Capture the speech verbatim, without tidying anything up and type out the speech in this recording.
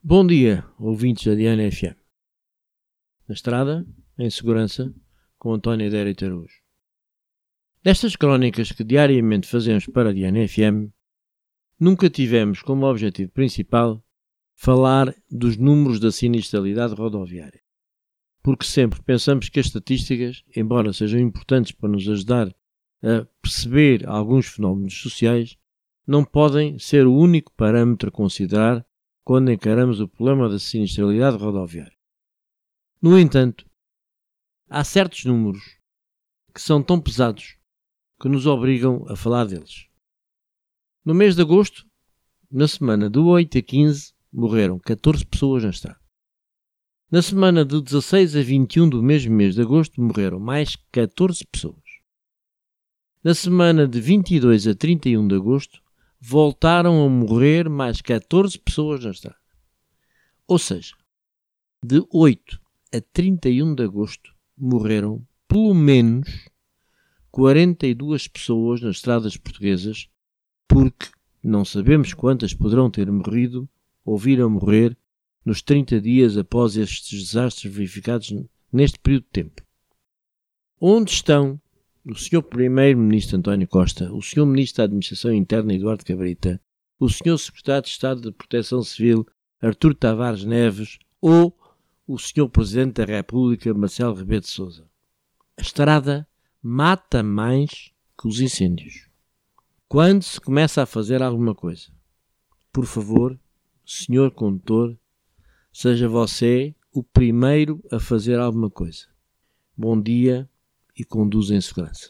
Bom dia, ouvintes da Diana F M. Na estrada, em segurança, com António Adérito Araújo. Nestas crónicas que diariamente fazemos para a Diana F M, nunca tivemos como objetivo principal falar dos números da sinistralidade rodoviária, porque sempre pensamos que as estatísticas, embora sejam importantes para nos ajudar a perceber alguns fenómenos sociais, não podem ser o único parâmetro a considerar quando encaramos o problema da sinistralidade rodoviária. No entanto, há certos números que são tão pesados que nos obrigam a falar deles. No mês de agosto, na semana do oito a quinze, morreram catorze pessoas na estrada. Na semana do dezasseis a vinte e um do mesmo mês de agosto, morreram mais catorze pessoas. Na semana de vinte e dois a trinta e um de agosto, voltaram a morrer mais catorze pessoas na estrada. Ou seja, de oito a trinta e um de agosto morreram pelo menos quarenta e duas pessoas nas estradas portuguesas, porque não sabemos quantas poderão ter morrido ou vir a morrer nos trinta dias após estes desastres verificados neste período de tempo. Onde estão o senhor Primeiro-Ministro António Costa, o senhor Ministro da Administração Interna Eduardo Cabrita, o senhor Secretário de Estado de Proteção Civil Artur Tavares Neves ou o senhor Presidente da República Marcelo Rebelo de Sousa? A estrada mata mais que os incêndios. Quando se começa a fazer alguma coisa, por favor, senhor condutor, seja você o primeiro a fazer alguma coisa. Bom dia e conduza em segurança.